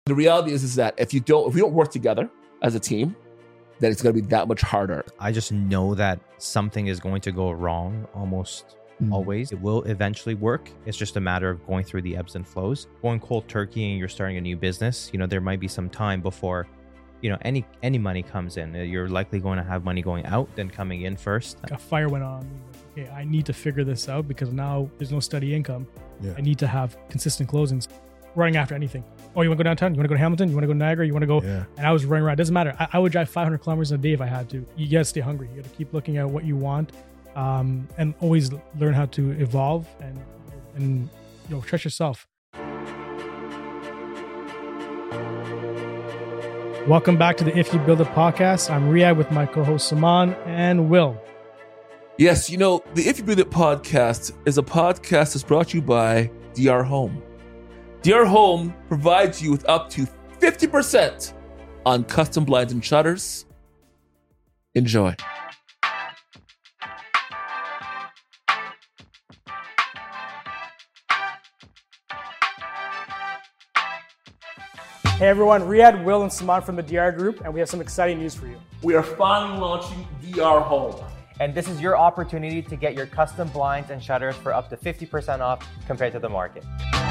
The reality is that if we don't work together as a team, then it's going to be that much harder. I just know that something is going to go wrong almost always. It will eventually work. It's just a matter of going through the ebbs and flows. Going cold turkey and you're starting a new business, there might be some time before, any money comes in. You're likely going to have money going out than coming in first. A fire went on. Okay, I need to figure this out because now there's no steady income. Yeah. I need to have consistent closings. Running after anything. Oh, you want to go downtown? You want to go to Hamilton? You want to go to Niagara? You want to go? Yeah. And I was running around. It doesn't matter. I would drive 500 kilometers a day if I had to. You got to stay hungry. You got to keep looking at what you want, and always learn how to evolve and trust yourself. Welcome back to the If You Build It podcast. I'm Riyad with my co-host Saman and Will. Yes, the If You Build It podcast is a podcast that's brought to you by DR Home. DR Home provides you with up to 50% on custom blinds and shutters. Enjoy. Hey everyone, Riyad, Will, and Saman from the DR Group, and we have some exciting news for you. We are finally launching DR Home. And this is your opportunity to get your custom blinds and shutters for up to 50% off compared to the market.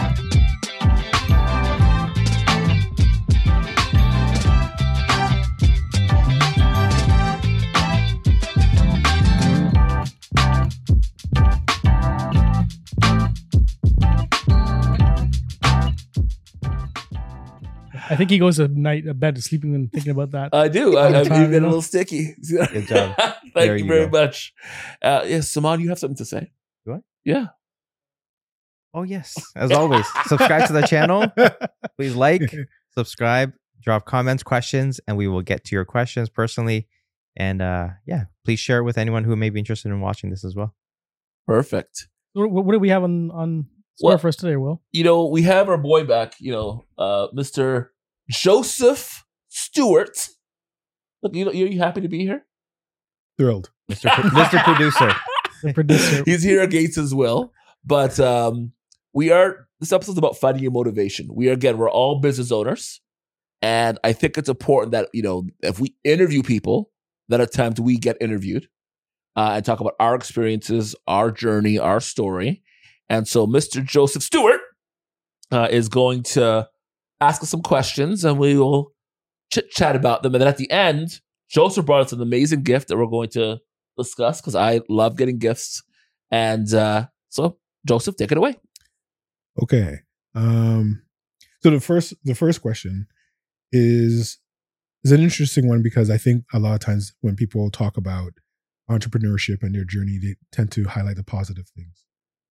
I think he goes to bed sleeping and thinking about that. I do. I'm even a little sticky. Good job. Thank you very much. Yes, Saman, you have something to say? Do I? Yeah. Oh, yes. As always, subscribe to the channel. Please like, subscribe, drop comments, questions, and we will get to your questions personally. And please share it with anyone who may be interested in watching this as well. Perfect. What do we have on score for us today, Will? We have our boy back, Mr. Joseph Stewart. Look, are you happy to be here? Thrilled. Mr. Producer. The producer. He's here against his will. But this episode's about finding your motivation. We're all business owners. And I think it's important that, if we interview people, that at times we get interviewed and talk about our experiences, our journey, our story. And so Mr. Joseph Stewart is going to ask us some questions and we will chit-chat about them. And then at the end, Joseph brought us an amazing gift that we're going to discuss because I love getting gifts. And so, Joseph, take it away. Okay. So the first question is an interesting one because I think a lot of times when people talk about entrepreneurship and their journey, they tend to highlight the positive things.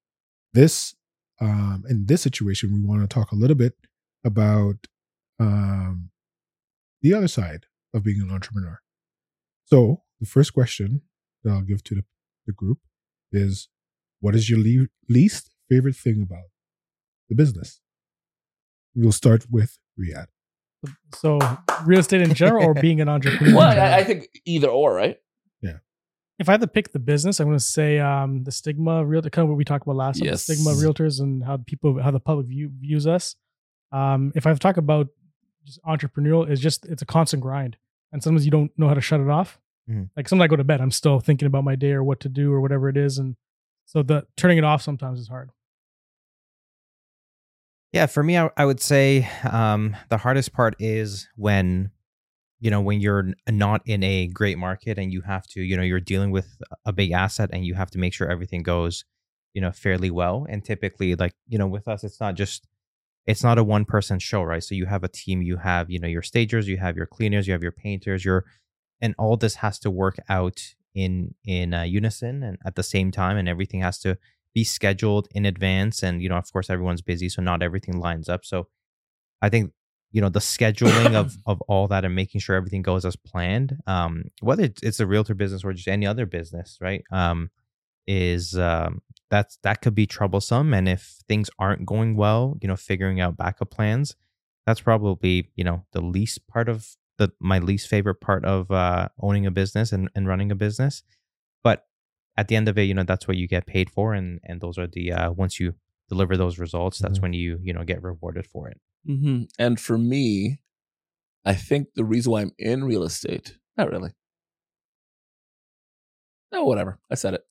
In this situation, we want to talk a little bit about the other side of being an entrepreneur. So the first question that I'll give to the group is, what is your least favorite thing about the business? We'll start with Riyad. So real estate in general or being an entrepreneur? Well, I think either or, right? Yeah. If I had to pick the business, I'm going to say the stigma, kind of what we talked about last time, Yes. the stigma of realtors and how the public views us. If I have to talk about just entrepreneurial, it's a constant grind. And sometimes you don't know how to shut it off. Mm-hmm. Like sometimes I go to bed, I'm still thinking about my day or what to do or whatever it is. And so turning it off sometimes is hard. Yeah, for me, I would say the hardest part is when you're not in a great market and you have to, you're dealing with a big asset and you have to make sure everything goes, fairly well. And typically, with us, it's not a one person show, right? So you have a team, you have, your stagers, you have your cleaners, you have your painters, and all this has to work out in unison and at the same time, and everything has to be scheduled in advance. And, of course, everyone's busy, so not everything lines up. So I think, the scheduling of all that and making sure everything goes as planned, whether it's a realtor business or just any other business, right? That could be troublesome. And if things aren't going well, figuring out backup plans, that's probably, the least part of my least favorite part of owning a business and running a business. But at the end of it, that's what you get paid for. And those are the, once you deliver those results, that's when you get rewarded for it. And for me, I think the reason why I'm in real estate, not really. No, whatever. I said it.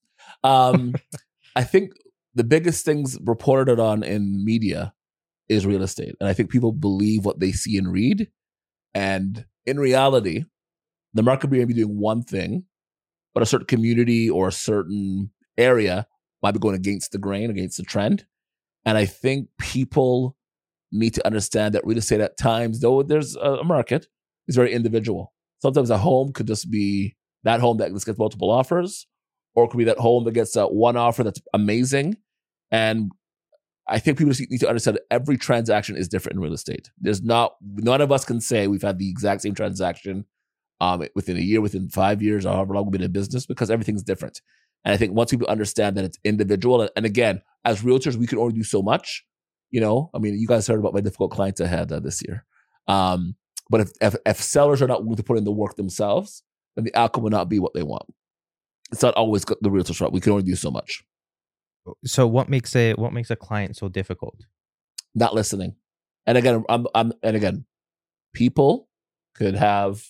I think the biggest things reported on in media is real estate. And I think people believe what they see and read. And in reality, the market may be doing one thing, but a certain community or a certain area might be going against the grain, against the trend. And I think people need to understand that real estate at times, though there's a market, is very individual. Sometimes a home could just be that home that just gets multiple offers, or it could be that home that gets one offer that's amazing. And I think people need to understand that every transaction is different in real estate. None of us can say we've had the exact same transaction within a year, within 5 years, or however long we've been in business, because everything's different. And I think once people understand that it's individual, and again, as realtors, we can only do so much. You guys heard about my difficult clients I had this year. But if sellers are not willing to put in the work themselves, then the outcome will not be what they want. It's not always the realtor's route. We can only do so much. So what makes a client so difficult? Not listening. And again, people could have,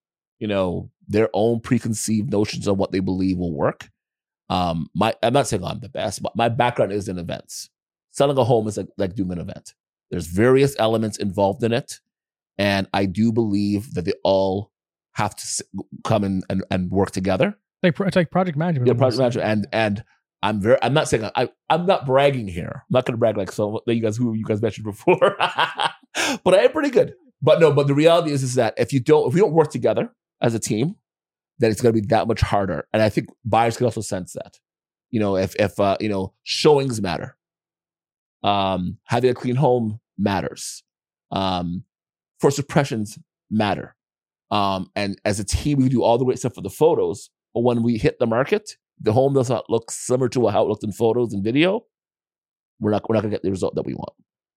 their own preconceived notions of what they believe will work. I'm not saying I'm the best, but my background is in events. Selling a home is like doing an event. There's various elements involved in it. And I do believe that they all have to come and work together. It's like project management. Yeah, project management. And I'm not saying I'm not bragging here. I'm not going to brag like some you guys mentioned before, but I am pretty good. But the reality is that if we don't work together as a team, then it's going to be that much harder. And I think buyers can also sense that. If showings matter, having a clean home matters, first impressions matter, and as a team we do all the great stuff for the photos. But when we hit the market, the home does not look similar to how it looked in photos and video. We're not going to get the result that we want.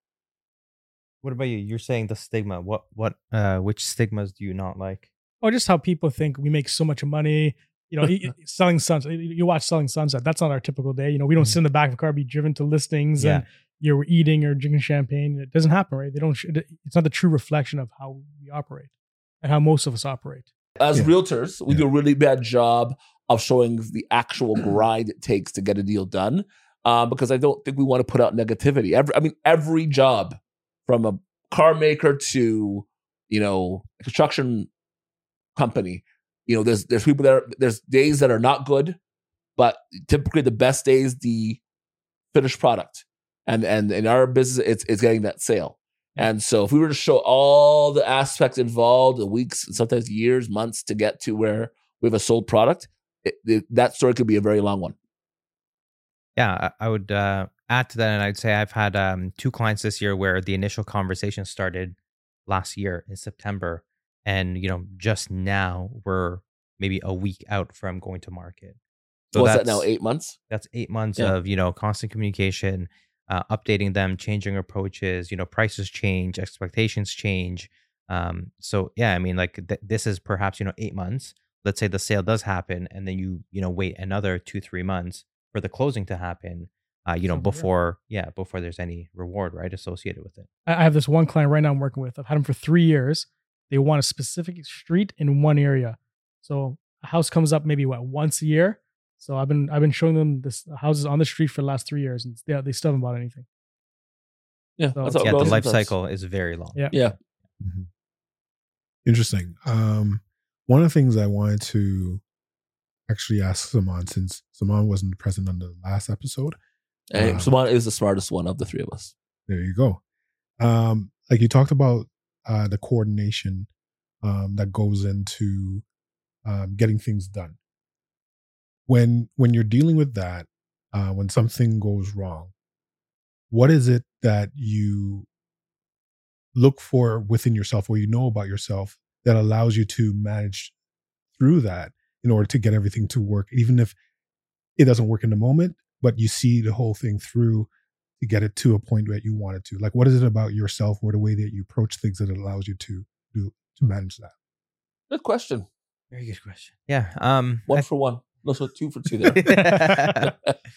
What about you? You're saying the stigma. Which stigmas do you not like? Or just how people think we make so much money. Selling sunset. You watch Selling Sunset. That's not our typical day. We don't sit in the back of a car, be driven to listings, and you're eating or drinking champagne. It doesn't happen, right? It's not the true reflection of how we operate and how most of us operate. As realtors, we do a really bad job of showing the actual grind it takes to get a deal done, because I don't think we want to put out negativity. Every job, from a car maker to a construction company, there's people there's days that are not good, but typically the best days the finished product, and in our business it's getting that sale. And so if we were to show all the aspects involved, the weeks, sometimes years, months to get to where we have a sold product, that story could be a very long one. Yeah, I would add to that, and I'd say I've had 2 clients this year where the initial conversation started last year in September, and just now we're maybe a week out from going to market. So what's that now? 8 months? That's 8 months of constant communication, updating them, changing approaches. Prices change, expectations change. This is perhaps 8 months. Let's say the sale does happen, and then you wait another 2-3 months for the closing to happen. Before there's any reward, right, associated with it. I have this one client right now I'm working with. I've had him for 3 years. They want a specific street in one area. So a house comes up maybe once a year. So I've been showing them this houses on the street for the last 3 years, and they still haven't bought anything. Yeah, so, the life cycle is very long. Yeah. Mm-hmm. Interesting. One of the things I wanted to actually ask Saman, since Saman wasn't present on the last episode. Saman is the smartest one of the 3 of us. There you go. Like you talked about the coordination that goes into getting things done. When you're dealing with that, when something goes wrong, what is it that you look for within yourself, or about yourself, that allows you to manage through that in order to get everything to work, even if it doesn't work in the moment, but you see the whole thing through to get it to a point that you want it to? Like, what is it about yourself or the way that you approach things that allows you to manage that? Good question. Very good question. Yeah. 1 for 1. No, so 2 for 2 there.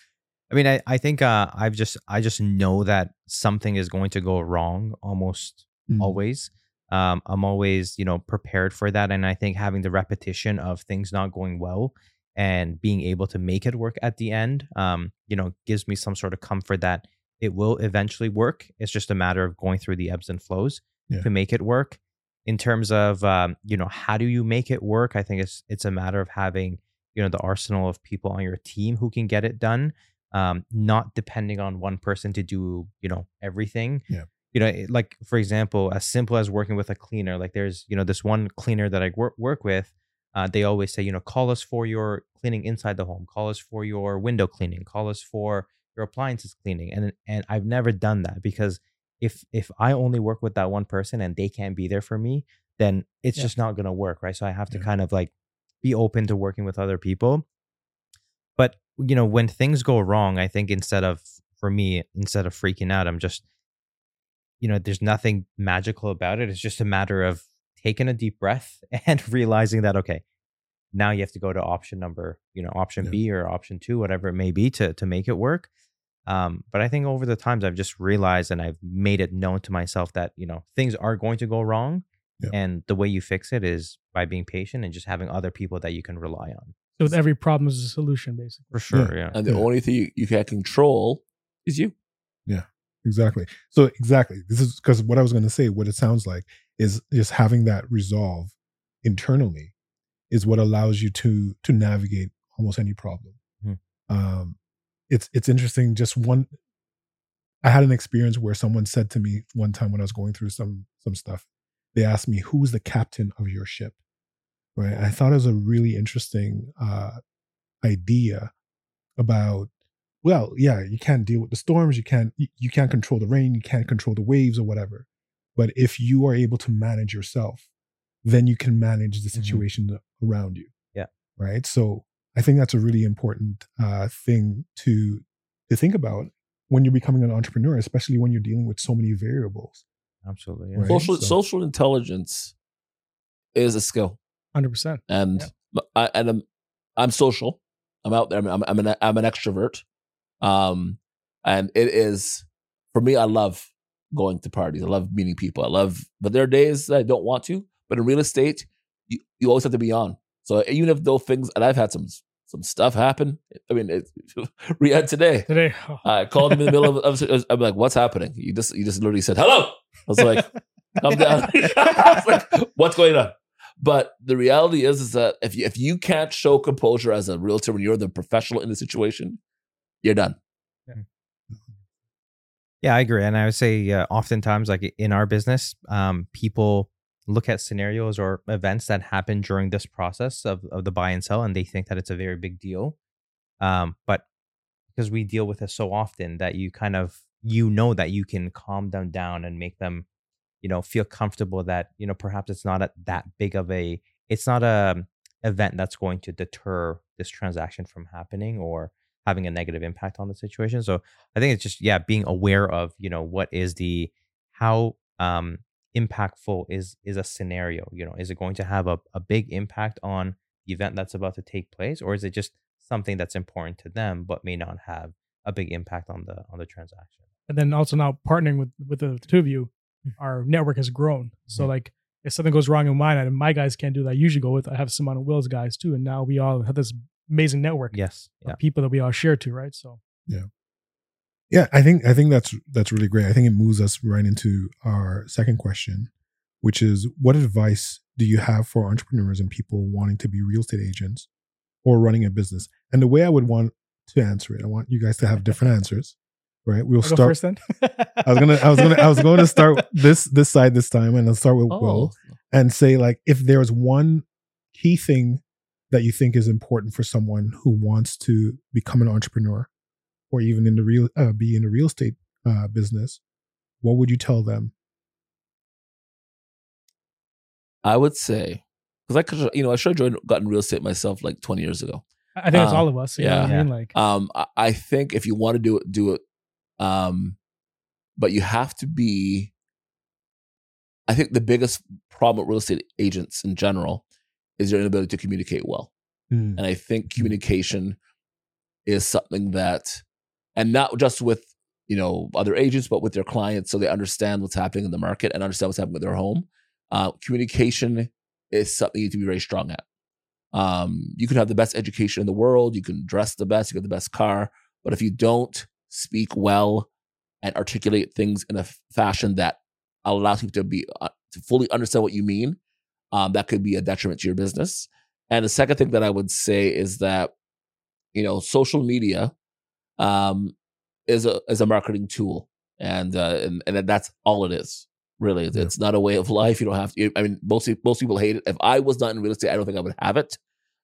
I mean, I think I just know that something is going to go wrong almost always. I'm always, prepared for that. And I think having the repetition of things not going well and being able to make it work at the end, gives me some sort of comfort that it will eventually work. It's just a matter of going through the ebbs and flows to make it work. In terms of, how do you make it work? I think it's a matter of having, the arsenal of people on your team who can get it done. Not depending on one person to do, everything. Yeah. Like, for example, as simple as working with a cleaner, like there's, this one cleaner that I work with, they always say, call us for your cleaning inside the home, call us for your window cleaning, call us for your appliances cleaning. And I've never done that because if I only work with that one person and they can't be there for me, then it's just not going to work. Right. So I have to kind of like be open to working with other people. But, when things go wrong, I think instead of freaking out, I'm just, there's nothing magical about it. It's just a matter of taking a deep breath and realizing that, okay, now you have to go to option number, option B or option 2, whatever it may be to make it work. But I think over the times I've just realized and I've made it known to myself that, things are going to go wrong. Yeah. And the way you fix it is by being patient and just having other people that you can rely on. So with every problem is a solution, basically. For sure, yeah. And the only thing you can't control is you. Yeah, exactly. So exactly, this is because what I was going to say, what it sounds like is just having that resolve internally is what allows you to navigate almost any problem. Mm-hmm. It's interesting. I had an experience where someone said to me one time when I was going through some stuff, they asked me, who's the captain of your ship? Right. I thought it was a really interesting idea about, well, yeah, you can't deal with the storms. You can't control the rain. You can't control the waves or whatever. But if you are able to manage yourself, then you can manage the situation around you. Yeah. Right. So I think that's a really important thing to think about when you're becoming an entrepreneur, especially when you're dealing with so many variables. Absolutely. Yeah. Right? Social intelligence is a skill. 100%. And I'm social. I'm out there. I'm an extrovert. And it is, for me, I love going to parties. I love meeting people. But there are days that I don't want to. But in real estate, you always have to be on. So even if those things, and I've had some stuff happen. I mean, Riyadh today. I called him in the middle of I'm like, what's happening? You just literally said, hello. I was like, calm down. I was like, what's going on? But the reality is that if you can't show composure as a realtor when you're the professional in the situation, you're done. Yeah, I agree. And I would say oftentimes, like in our business, people look at scenarios or events that happen during this process of the buy and sell, and they think that it's a very big deal. But because we deal with it so often that you kind of, that you can calm them down and make them, feel comfortable that, perhaps it's not that big of it's not a event that's going to deter this transaction from happening or having a negative impact on the situation. So I think it's just, being aware of, what is how impactful is a scenario, is it going to have a big impact on the event that's about to take place, or is it just something that's important to them, but may not have a big impact on the transaction? And then also now partnering with the two of you, our network has grown. So like if something goes wrong in mine, and my guys can't do that, I usually go with, I have some on Will's guys too. And now we all have this amazing network of people that we all share to, right? So yeah, I think that's really great. I think it moves us right into our second question, which is, what advice do you have for entrepreneurs and people wanting to be real estate agents or running a business? And the way I would want to answer it, I want you guys to have different answers. Right, we'll start. Go first then. I was going to start this side this time, and I'll start with Will and say, like, if there was one key thing that you think is important for someone who wants to become an entrepreneur, or even in the be in the real estate business, what would you tell them? I would say, because I should have gotten real estate myself like 20 years ago. I think it's all of us. You know what I mean? Like, I think if you want to do it. But you have to be, I think the biggest problem with real estate agents in general is your inability to communicate well. And I think communication is something that and not just with other agents, but with their clients, so they understand what's happening in the market and understand what's happening with their home. Communication is something you need to be very strong at. You can have the best education in the world, you can dress the best, you get the best car, but if you don't speak well and articulate things in a fashion that allows people to fully understand what you mean, that could be a detriment to your business. And the second thing that I would say is that social media is a marketing tool, and that's all it is. Really, it's not a way of life. You don't have to. I mean, most people hate it. If I was not in real estate, I don't think I would have it.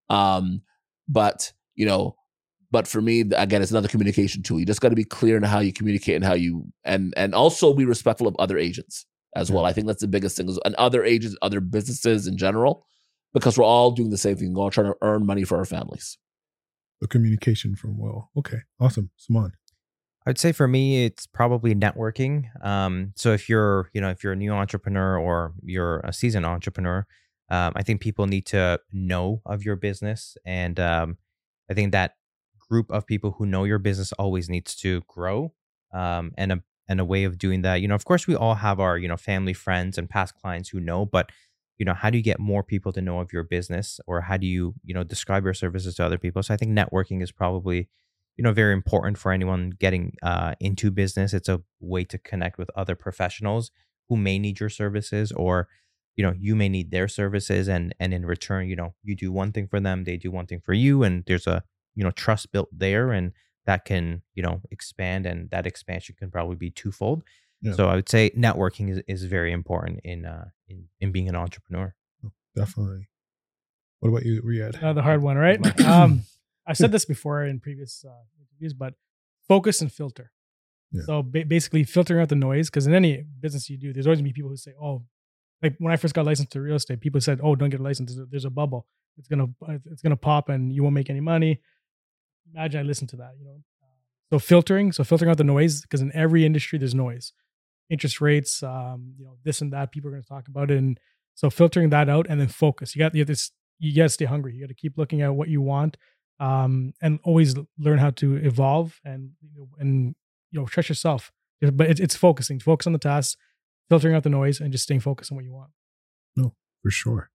But for me, again, it's another communication tool. You just got to be clear in how you communicate and how you and also be respectful of other agents as well. I think that's the biggest thing, and other agents, other businesses in general, because we're all doing the same thing. We're all trying to earn money for our families. The communication from okay, awesome, Saman. I'd say for me, it's probably networking. So if you're a new entrepreneur or you're a seasoned entrepreneur, I think people need to know of your business. And I think that group of people who know your business always needs to grow. And a way of doing that, of course, we all have our, family, friends and past clients who know, but how do you get more people to know of your business, or how do you, describe your services to other people? So I think networking is probably very important for anyone getting into business. It's a way to connect with other professionals who may need your services, or, you may need their services. And in return, you do one thing for them, they do one thing for you. And there's a, trust built there, and that can, expand, and that expansion can probably be twofold. Yeah. So I would say networking is very important in being an entrepreneur. Definitely. What about you, Riyad? The hard one, right? I've said this before in previous interviews, but focus and filter. Yeah. So basically filtering out the noise, because in any business you do, there's always going to be people who say, oh, like when I first got licensed to real estate, people said, oh, don't get a license. There's a bubble. It's gonna pop and you won't make any money. Imagine I listened to that, So filtering out the noise, because in every industry there's noise. Interest rates, this and that, people are going to talk about it. And so filtering that out, and then focus. You got to stay hungry. You got to keep looking at what you want. And always learn how to evolve and trust yourself. But it's focus on the task, filtering out the noise, and just staying focused on what you want. No, for sure.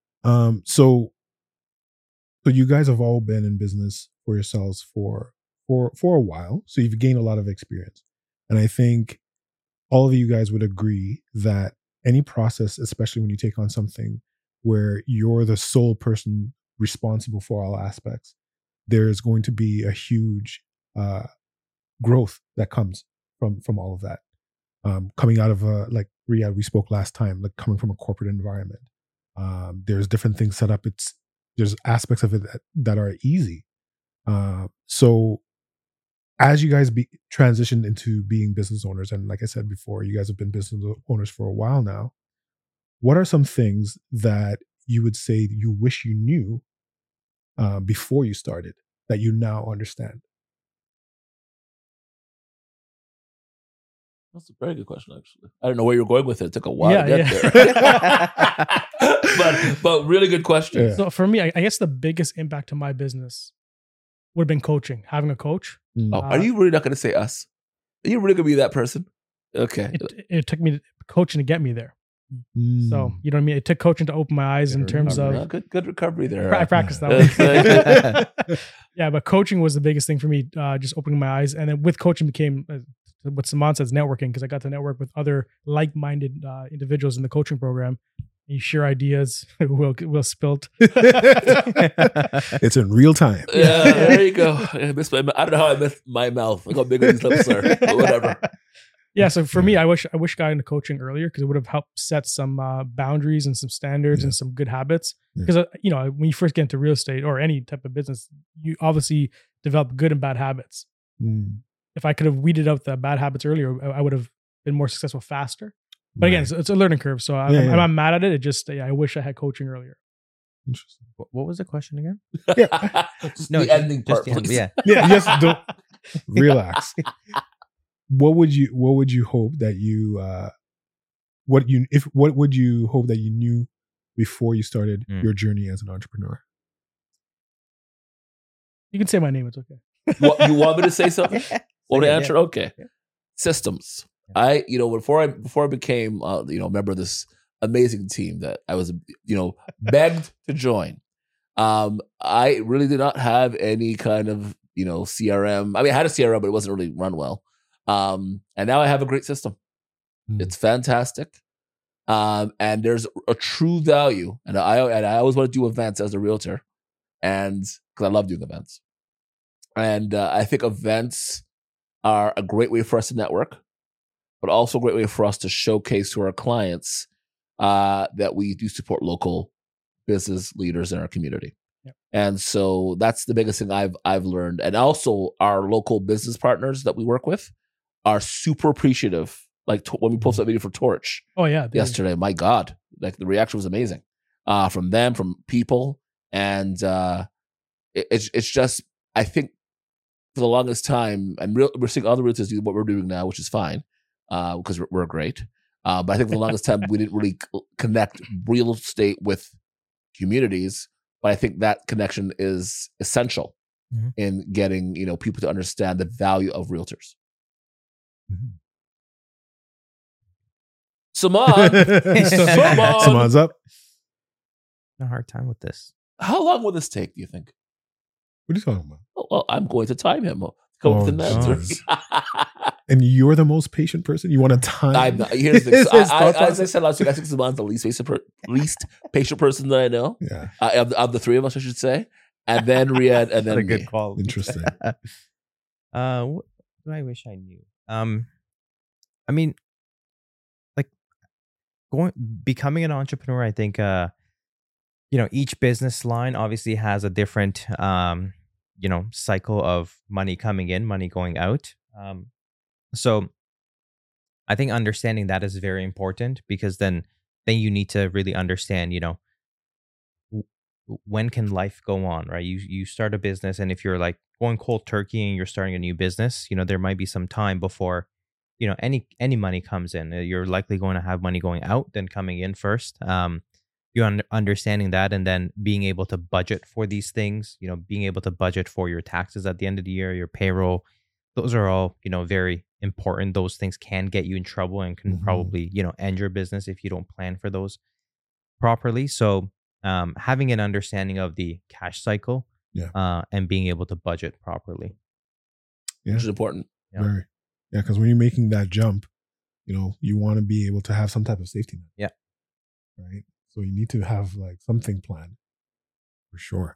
So you guys have all been in business for yourselves for a while. So you've gained a lot of experience, and I think all of you guys would agree that any process, especially when you take on something where you're the sole person responsible for all aspects, there is going to be a huge growth that comes from all of that. Coming out of like Riyad, we spoke last time, like coming from a corporate environment. There's different things set up. There's aspects of it that are easy. So as you guys transitioned into being business owners, and like I said before, you guys have been business owners for a while now, what are some things that you would say you wish you knew before you started that you now understand? That's a very good question, actually. I don't know where you're going with it. It took a while to get there. but really good question. Yeah. So for me, I guess the biggest impact to my business would have been coaching, having a coach. Oh, are you really not going to say us? Are you really going to be that person? Okay. It took me coaching to get me there. So, you know what I mean? It took coaching to open my eyes in terms of... Good recovery there. I practiced that one. Yeah, but coaching was the biggest thing for me, just opening my eyes. And then with coaching became... what Saman says, networking, because I got to network with other like-minded individuals in the coaching program. You share ideas. Will spilt. It's in real time. Yeah, there you go. I don't know how I missed my mouth. Look how big these lips are. But whatever. Yeah, so for me, I wish I got into coaching earlier, because it would have helped set some boundaries and some standards and some good habits. Because when you first get into real estate or any type of business, you obviously develop good and bad habits. If I could have weeded out the bad habits earlier, I would have been more successful faster. But again, it's a learning curve. So I'm not mad at it. It just, I wish I had coaching earlier. Interesting. What was the question again? No, the ending part. Just don't relax. What would you hope that you what would you hope that you knew before you started your journey as an entrepreneur? You can say my name. It's okay. What, you want me to say something? Want Say to it, answer? yeah. Okay. Yeah. Systems. Before I became, a member of this amazing team that I was, begged to join. I really did not have any kind of, CRM. I mean, I had a CRM, but it wasn't really run well. And now I have a great system. It's fantastic. And there's a true value. And I always want to do events as a realtor, and because I love doing events. And I think events are a great way for us to network, but also a great way for us to showcase to our clients that we do support local business leaders in our community. Yep. And so that's the biggest thing I've learned. And also our local business partners that we work with are super appreciative. Like when we posted that video for Torch Oh yeah, yesterday, my God, like the reaction was amazing from them, from people. And it's just, I think for the longest time, and we're seeing other realtors do what we're doing now, which is fine because we're great. But I think for the longest time, we didn't really connect real estate with communities. But I think that connection is essential in getting people to understand the value of realtors. Saman, Saman's up. A hard time with this. how long will this take, do you think? What are you talking about? Well, I'm going to time him. Come up with an answer. jeez. And you're the most patient person. You want to time? Here's the thing. His So thought as I process? said last week, I think Saman's the least patient person that I know. Yeah, Of the three of us, I should say. And then Riyadh, and then What a me. good quality. interesting. What do I wish I knew? I mean, like becoming an entrepreneur, I think each business line obviously has a different cycle of money coming in, money going out. So I think understanding that is very important, because then you need to really understand, when can life go on, right? You start a business, and if you're like going cold turkey and you're starting a new business, there might be some time before any money comes in. You're likely going to have money going out than coming in first. You understanding that, and then being able to budget for these things, being able to budget for your taxes at the end of the year, your payroll. Those are all very important. Those things can get you in trouble and can probably end your business if you don't plan for those properly. So having an understanding of the cash cycle, and being able to budget properly, Yeah. Which is important. Yeah. Very. Yeah, because when you're making that jump, you want to be able to have some type of safety net. Yeah. Right. So you need to have like something planned, for sure.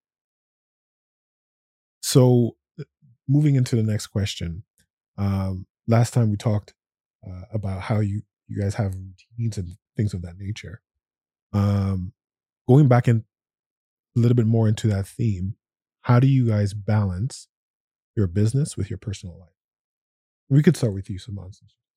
So moving into the next question, last time we talked about how you guys have routines and things of that nature. Going back in a little bit more into that theme, how do you guys balance your business with your personal life? We could start with you, Saman.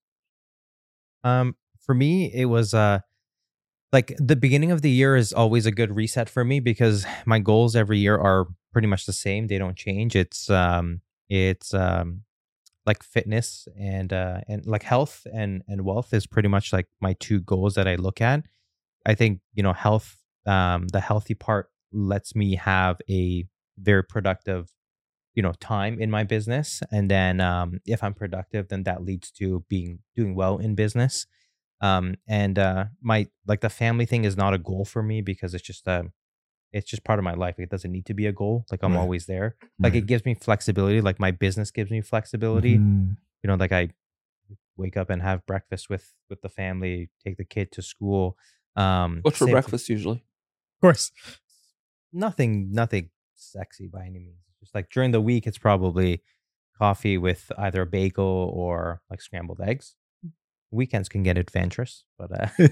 For me, it was like the beginning of the year is always a good reset for me, because my goals every year are pretty much the same. They don't change. It's like fitness and like health and wealth is pretty much like my two goals that I look at. I think, health, the healthy part lets me have a very productive, time in my business. And then if I'm productive, then that leads to doing well in business. And my, like, the family thing is not a goal for me, because it's just part of my life. It doesn't need to be a goal. Like, I'm Right. always there. Like, Right. it gives me flexibility. Like, my business gives me flexibility. Mhm. Like, I wake up and have breakfast with the family, take the kid to school. What's for same- breakfast usually? Of course. Nothing sexy by any means. Just like during the week, it's probably coffee with either a bagel or like scrambled eggs. Weekends can get adventurous, but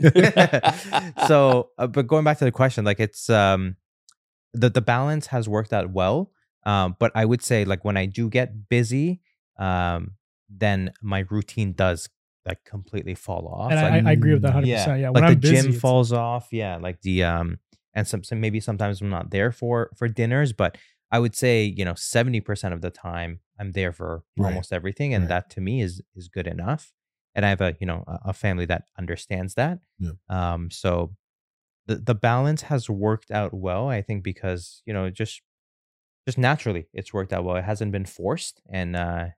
but going back to the question, like, it's the balance has worked out well. But I would say, like, when I do get busy, then my routine does like completely fall off. And Like, I agree with that 100%. Yeah. like When the I'm busy, gym it's- falls off. Yeah, like the and some maybe sometimes I'm not there for dinners, but I would say 70% of the time I'm there for Right. almost everything, and Right. that to me is good enough. And I have a family that understands that. Yeah. So the balance has worked out well, I think, because just naturally it's worked out well. It hasn't been forced, and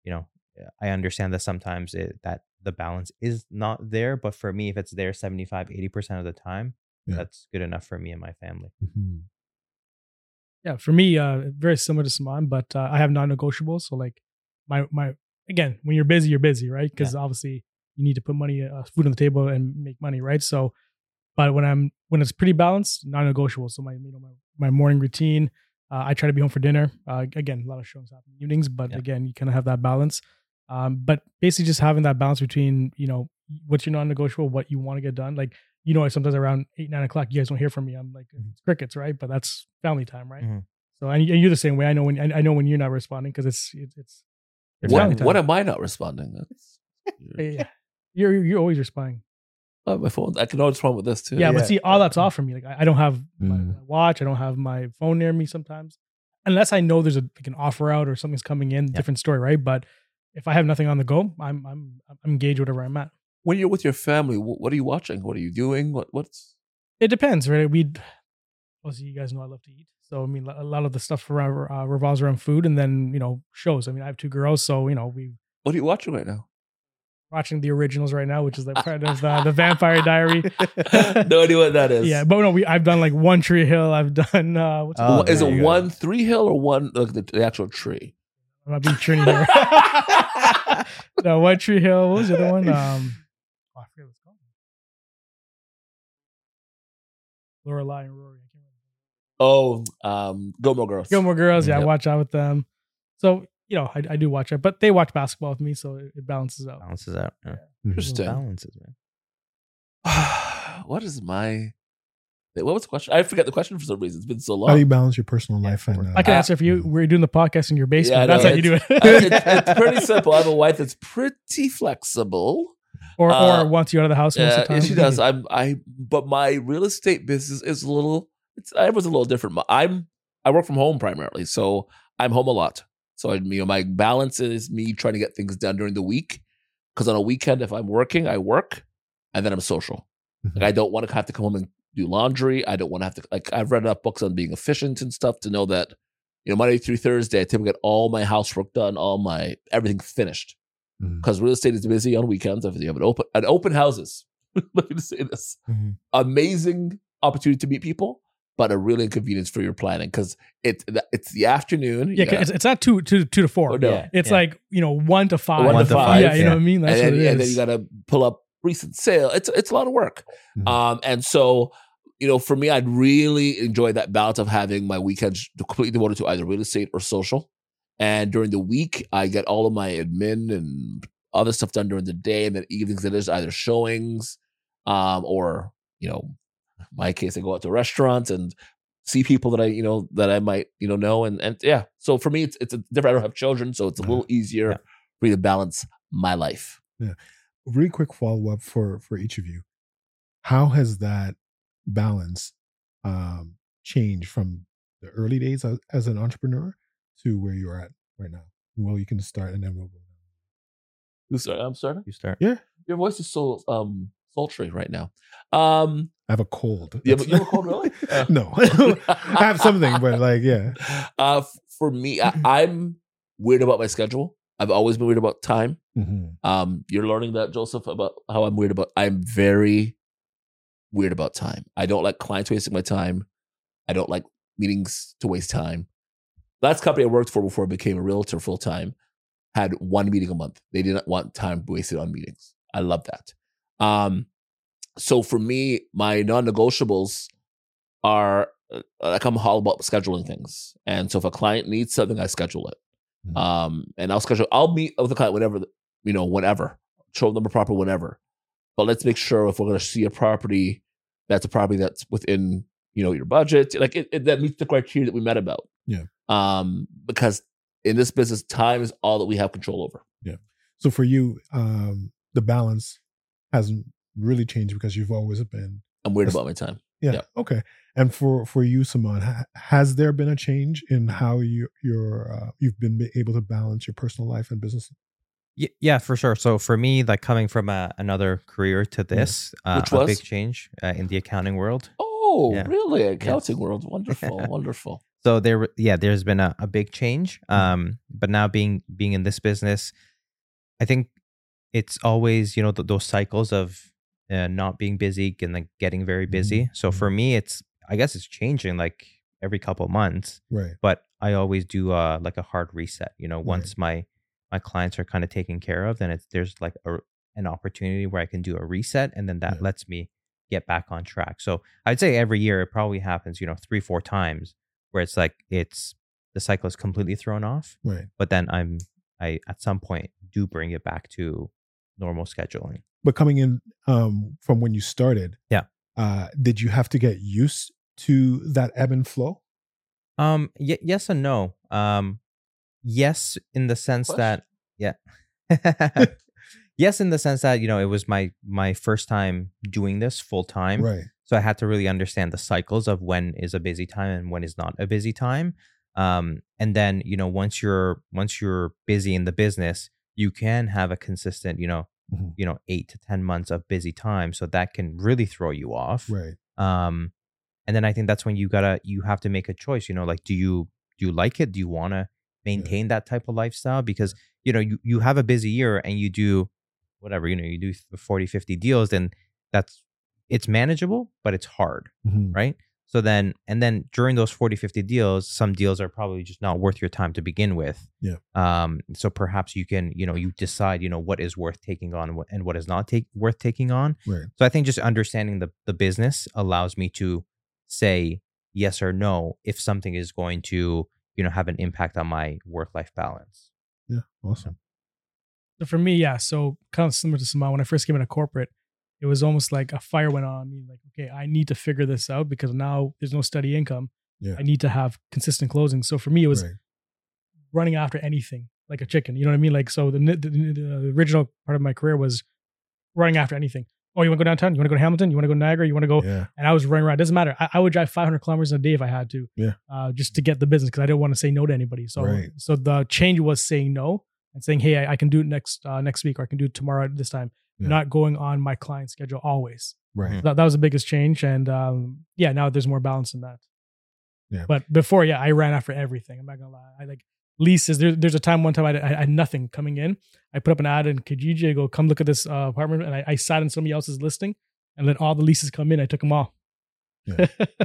I understand that sometimes that the balance is not there, but for me, if it's there 75-80% of the time, that's good enough for me and my family. Yeah, for me, very similar to Saman, but I have non-negotiables. So like my again, when you're busy, right? Because obviously you need to put money, food on the table and make money, right? So, but when it's pretty balanced, non-negotiable. So my morning routine, I try to be home for dinner. Again, a lot of shows happen in the evenings, but again, you kind of have that balance. But basically, just having that balance between what's your non-negotiable, what you want to get done. Like sometimes around 8-9 o'clock, you guys don't hear from me. I'm like, it's crickets, right? But that's family time, right? So and you're the same way. I know when you're not responding because it's family time. What am I not responding? You're always responding. Oh, my phone. I can always respond with this too. Yeah, but see, all that's off from me. Like I don't have my watch. I don't have my phone near me sometimes, unless I know there's an offer out or something's coming in. Different story, right? But if I have nothing on the go, I'm engaged whatever I'm at. When you're with your family, what are you watching? What are you doing? What's? It depends, right? Obviously, you guys know I love to eat, so I mean, a lot of the stuff around revolves around food, and then shows. I mean, I have 2 girls, so we. What are you watching right now? Watching the originals right now, which is like part of the Vampire Diary. No idea what that is. Yeah, but no, I've done like One Tree Hill. I've done is it 1 3 Hill or one like the actual tree? I'm not being Trini here. No, One Tree Hill. What was the other one? I forget what it's called. Lorelai and Rory. I can't remember. Gilmore Girls. Gilmore Girls. Yeah, I watch out with them. So I do watch it, but they watch basketball with me, so it balances out. Yeah. Interesting. Balances, man. What was the question? I forget the question for some reason. It's been so long. How do you balance your personal life and I can answer for you. We're doing the podcast in your basement. Yeah, that's how you do it. It's pretty simple. I have a wife that's pretty flexible. Or wants you out of the house most of the time. Yeah, she does. But my real estate business is I was a little different. I work from home primarily, so I'm home a lot. So my balance is me trying to get things done during the week. Because on a weekend, if I'm working, I work, and then I'm social. Like, I don't want to have to come home and do laundry. I don't want to have to I've read enough books on being efficient and stuff to know that Monday through Thursday, I typically get all my housework done, everything finished. Because real estate is busy on weekends. If you have an open houses, let me just say this: amazing opportunity to meet people, but a real inconvenience for your planning because it's the afternoon. Yeah, it's not 2 to 4. Oh, no. It's like 1 to 5. 1 to 5. Yeah, you know what I mean. That's what it is. And then you got to pull up recent sale. It's a lot of work. And so for me, I'd really enjoy that balance of having my weekends completely devoted to either real estate or social. And during the week, I get all of my admin and other stuff done during the day, and then evenings it is either showings, or in my case, I go out to restaurants and see people that I might know, and yeah. So for me, it's a different. I don't have children, so it's a little easier for me to balance my life. Yeah. Really quick follow up for each of you. How has that balance changed from the early days as an entrepreneur to where you're at right now? Well, you can start and then we'll go down. You start. I'm starting. You start. Yeah. Your voice is so sultry right now. I have a cold. You have a cold, really? No. I have something, but yeah. For me, I'm weird about my schedule. I've always been weird about time. You're learning that, Joseph, about how I'm weird about. I'm very weird about time. I don't like clients wasting my time. I don't like meetings to waste time. Last company I worked for before I became a realtor full time had 1 meeting a month. They didn't want time wasted on meetings. I love that. So for me, my non-negotiables are I'm all about scheduling things. And so if a client needs something, I schedule it. And I'll meet with the client whenever, whenever, show them a property whenever. But let's make sure if we're going to see a property, that's a property that's within, your budget, like that meets the criteria that we met about. Yeah. Because in this business, time is all that we have control over. Yeah. So for you, the balance hasn't really changed because you've always been. I'm weird about my time. Yeah. Okay. And for you, Saman, has there been a change in how you've been able to balance your personal life and business? Yeah, for sure. So for me, like coming from another career to this, Which was a big change in the accounting world. Oh, really? Accounting world. Wonderful. Wonderful. So there's been a big change. But now being in this business, I think it's always, those cycles of not being busy and like getting very busy. So for me, I guess it's changing like every couple of months. Right. But I always do like a hard reset. Once my clients are kind of taken care of, then there's like an opportunity where I can do a reset, and then that lets me get back on track. So I'd say every year it probably happens, 3-4 times where it's like the cycle is completely thrown off. Right. But then I at some point do bring it back to normal scheduling. But coming in from when you started, did you have to get used to that ebb and flow? Yes and no. Yes, in the sense that yes, in the sense that it was my first time doing this full time, Right. So I had to really understand the cycles of when is a busy time and when is not a busy time. And then once you're busy in the business, you can have a consistent 8 to 10 months of busy time, so that can really throw you off. Right. And then I think that's when you have to make a choice. Like, do you like it? Do you want to maintain that type of lifestyle? Because you have a busy year and you do whatever, you do 40, 50 deals, then it's manageable, but it's hard, right? So then during those 40, 50 deals, some deals are probably just not worth your time to begin with. Yeah. So perhaps you can, you decide, what is worth taking on and what is not worth taking on. Right. So I think just understanding the business allows me to say yes or no if something is going to, have an impact on my work-life balance. Yeah. Awesome. So for me, so kind of similar to Saman, when I first came into corporate, it was almost like a fire went on me. Like, okay, I need to figure this out because now there's no steady income. Yeah. I need to have consistent closing. So for me, it was running after anything like a chicken. You know what I mean? Like, so the original part of my career was running after anything. Oh, you want to go downtown? You want to go to Hamilton? You want to go to Niagara? You want to go? Yeah. And I was running around. It doesn't matter. I would drive 500 kilometers a day if I had to. Yeah. Just to get the business because I didn't want to say no to anybody. So, so the change was saying no and saying, hey, I can do it next week, or I can do it tomorrow at this time. Yeah. Not going on my client schedule always. Right. That was the biggest change. And now there's more balance in that. Yeah. But before, I ran after everything. I'm not gonna lie. I like leases. There's a time one time I had nothing coming in. I put up an ad in Kijiji. I go, come look at this apartment, and I sat in somebody else's listing and let all the leases come in. I took them all. Yeah.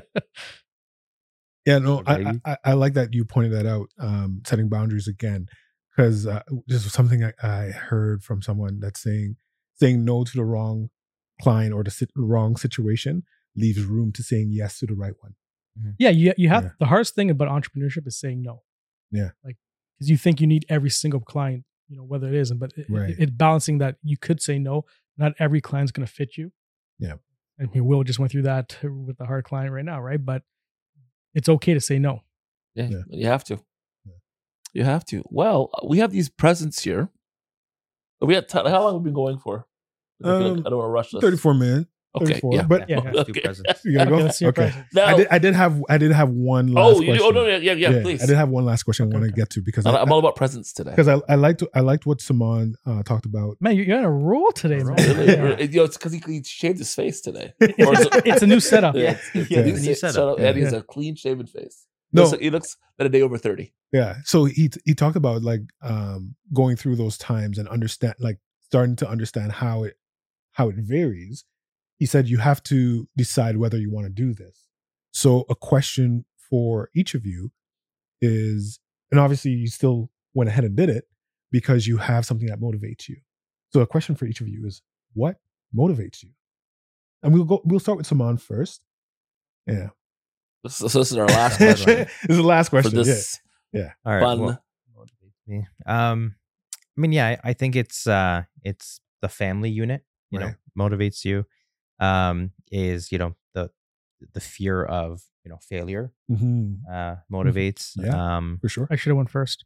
Yeah. No, I like that you pointed that out. Setting boundaries again, because this was something I heard from someone that's saying no to the wrong client or the wrong situation leaves room to saying yes to the right one. Mm-hmm. Yeah, you have the hardest thing about entrepreneurship is saying no. Yeah, like because you think you need every single client, whether it isn't, but it balancing that you could say no. Not every client's going to fit you. Yeah, I mean, Will just went through that with the hard client right now, right? But it's okay to say no. Yeah. You have to. You have to. Well, we have these presents here. We had how long have we been going for? I don't want to rush this. 34 minutes. Okay, 34, but okay. You gotta go. Okay. Now, I did have one last question. Oh no, yeah, please. I did have one last question I want to get to because I'm all about presents today. Because I liked what Saman talked about. Man, you're on a roll today, man. It's because he shaved his face today. It's a new setup. It's a new setup. And he has a clean shaven face. He looks at a day over 30. Yeah. So he talked about like going through those times and starting to understand how it varies. He said you have to decide whether you want to do this. So a question for each of you is, and obviously you still went ahead and did it because you have something that motivates you. So a question for each of you is, what motivates you? And we'll start with Saman first. Yeah. So this is our last question. This is the last question. For this yeah. All right. Fun. Well, motivates me. I mean, I think it's the family unit, motivates you. Is the fear of failure motivates. Yeah, for sure. I should have went first.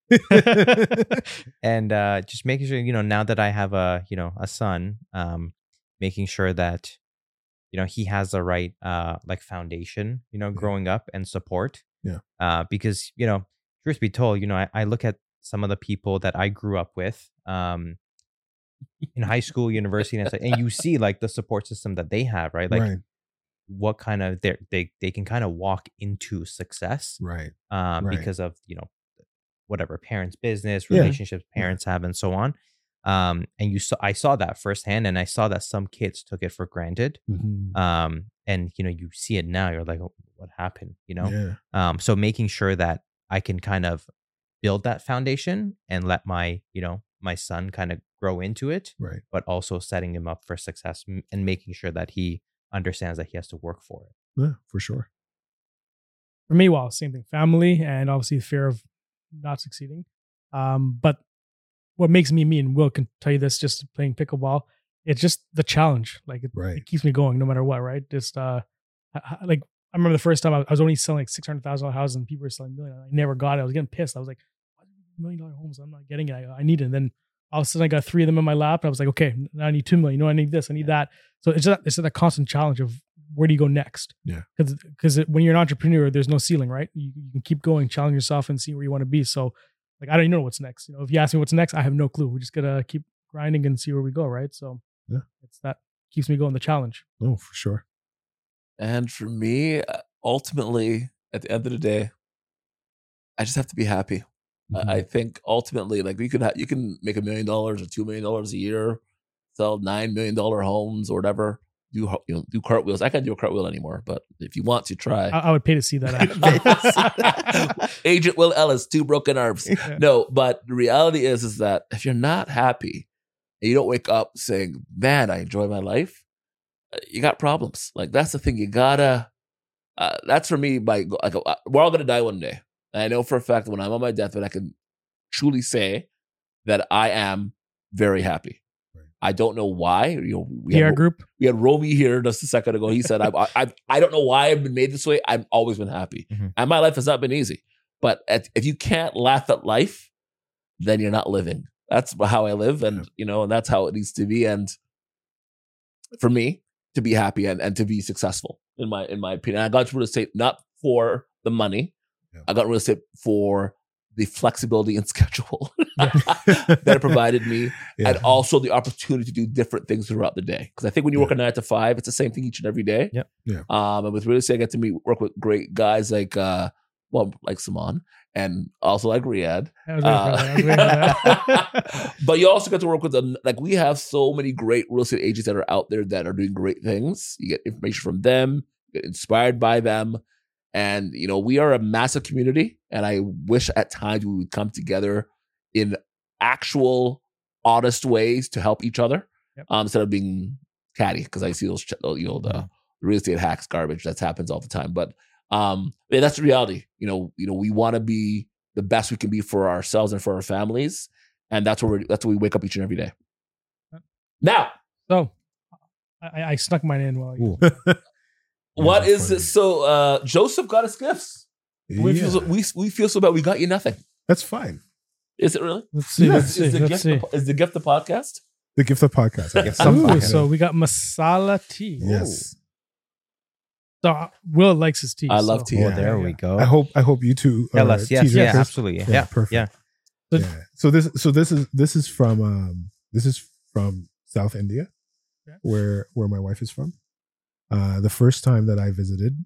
And just making sure now that I have a son, making sure that he has the right foundation growing up and support. Yeah. Because truth be told, I look at some of the people that I grew up with in high school, university, and you see like the support system that they have, right? Like what kind of they can kind of walk into success, Right. because of, you know, whatever parents' business, Yeah. relationships parents have, and so on. And I saw that firsthand, and I saw that some kids took it for granted. Mhm. And you know, you see it now, you're like, oh, what happened? You know? Yeah. So making sure that I can kind of build that foundation and let my, you know, my son kind of grow into it, Right. but also setting him up for success and making sure that he understands that he has to work for it. Yeah, for sure. For me, well, same thing, family, and obviously the fear of not succeeding. But what makes me, and Will can tell you this, just playing pickleball, it's just the challenge. Like Right. it keeps me going no matter what, right? Just like I remember the first time I was only selling like $600,000 houses and people were selling million. I never got it. I was getting pissed. I was like, $1 million homes, I'm not getting it. I need it. And then all of a sudden I got 3 of them in my lap. And I was like, okay, now I need 2 million. You know, I need this, I need that. So it's just a constant challenge of where do you go next? Yeah. Because when you're an entrepreneur, there's no ceiling, right? You can keep going, challenge yourself, and see where you want to be. So, like, I don't even know what's next. You know, if you ask me what's next, I have no clue. We just gotta keep grinding and see where we go, right? So, yeah, it's that keeps me going. The challenge. Oh, for sure. And for me, ultimately, at the end of the day, I just have to be happy. Mhm. I think ultimately, like you can make $1 million or $2 million a year, sell $9 million homes or whatever. Do cartwheels. I can't do a cartwheel anymore, but if you want to try, I would pay to see that. Agent Will Ellis, 2 broken arms. Yeah. No, but the reality is that if you're not happy and you don't wake up saying, "Man, I enjoy my life," you got problems. Like that's the thing. You gotta. That's for me. We're all gonna die one day. And I know for a fact that when I'm on my deathbed, I can truly say that I am very happy. I don't know why. You know, we had Romy here just a second ago. He said, "I don't know why I've been made this way. I've always been happy, and my life has not been easy. But if you can't laugh at life, then you're not living. That's how I live, and you know, and that's how it needs to be. And for me to be happy and to be successful, in my opinion, I got into real estate not for the money. Yeah. I got real estate for the flexibility and schedule that it provided me, and also the opportunity to do different things throughout the day. Because I think when you work a 9 to 5, it's the same thing each and every day. And with real estate, I get to work with great guys like Saman, and also like Riyadh. But you also get to work with them. Like we have so many great real estate agents that are out there that are doing great things. You get information from them, you get inspired by them. And, you know, we are a massive community, and I wish at times we would come together in actual, honest ways to help each other instead of being catty, because I see those, you know, the real estate hacks garbage that happens all the time. But that's the reality. You know, we want to be the best we can be for ourselves and for our families, and that's what we wake up each and every day. Now, so I snuck mine in while. What is this? So Joseph got us gifts. We feel so bad. We got you nothing. That's fine. Is it really? Let's see. Is the gift the podcast? The gift of podcast. Ooh, so we got masala tea. Yes. So Will likes his tea. I love tea. Oh, there we go. I hope you two. Yes, absolutely. Yeah, perfect. Yeah. So this is from South India, where my wife is from. The first time that I visited,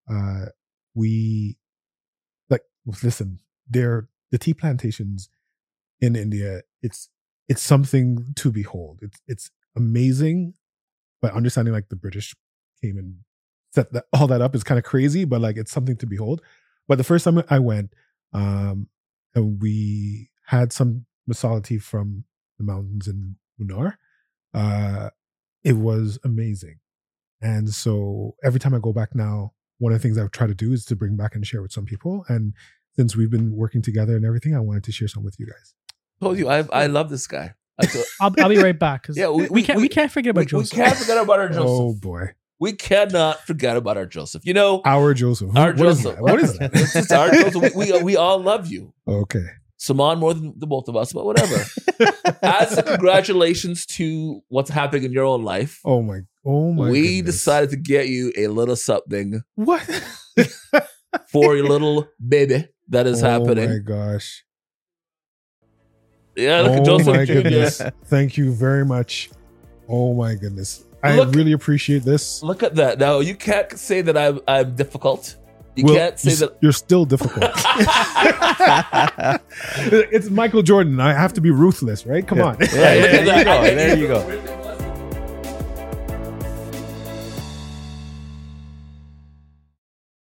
the tea plantations in India. It's something to behold. It's amazing, but understanding like the British came and set all that up is kind of crazy, but like it's something to behold. But the first time I went, and we had some masala tea from the mountains in Munnar. It was amazing. And so every time I go back now, one of the things I try to do is to bring back and share with some people. And since we've been working together and everything, I wanted to share some with you guys. Told you, I love this guy. I'll be right back. Yeah, we can't forget about Joseph. We can't forget about our Joseph. Oh boy, we cannot forget about our Joseph. You know, our Joseph. Joseph. What is that? It's our Joseph. We all love you. Okay. Saman more than the both of us, but whatever. As a congratulations to what's happening in your own life. Oh my we goodness. decided to get you a little something. What? For your little baby that is happening. Oh my gosh. Yeah, look at Joseph. Oh my goodness. Thank you very much. Oh my goodness. I Look- really appreciate this. Look at that. Now you can't say that I'm difficult. You Will, can't say that. you're still difficult. It's Michael Jordan. I have to be ruthless, right? Come on. Yeah, there you go. There you go.